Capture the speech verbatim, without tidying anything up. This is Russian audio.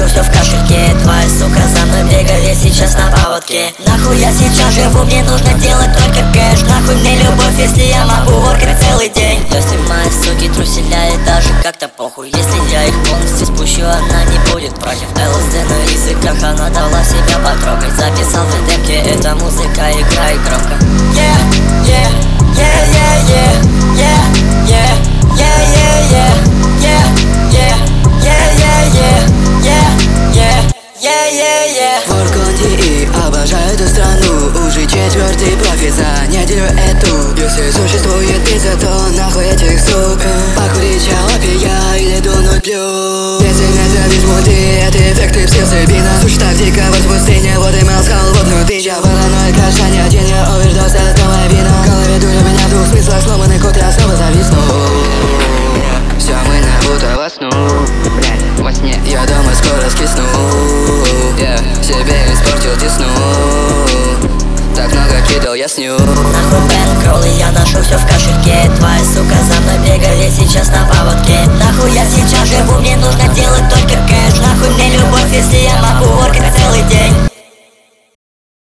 ношу все в кошельке. Твоя сука за мной бегает сейчас на поводке. Нахуй я сейчас живу, мне нужно делать только кэш. Нахуй мне любовь, если я могу воркать целый день. Если мои суки труселяют, даже как-то похуй. Если я их полностью спущу, она не будет против. ЛСД на языках, она дала себя потрогать. Записал в демке, эта музыка играет громко. Yeah, yeah, yeah, yeah, yeah, yeah, yeah, yeah, yeah, yeah, yeah, yeah, yeah, yeah, yeah, yeah, yeah, yeah, yeah. Ворконди и обожаю эту страну. Уже четвертый профит за неделю эту. Если существует пицца, то нахуй этих сук. Покурить чалапи я или дунуть плюс. Если не завис мульти, это эффекты псилсыбина. Слушай, так дико в пустыне, вот и мозгал вопнутый. Я параноик, кашание, день я овердоз, это новое вино. В голове дуля меня в двух смыслах, сломанный код, я снова зависну. Все, мы набуто во сну. Блядь, во сне я дома скоро скисну. Я себе испортил десну. Так много кидал я сню. Нахуй бэнкролл, и я ношу все в кошельке. Твоя сука за мной бегает сейчас на поводке. Нахуй я сейчас живу, мне нужно делать только кэш. Нахуй мне любовь, если я могу воркать целый день.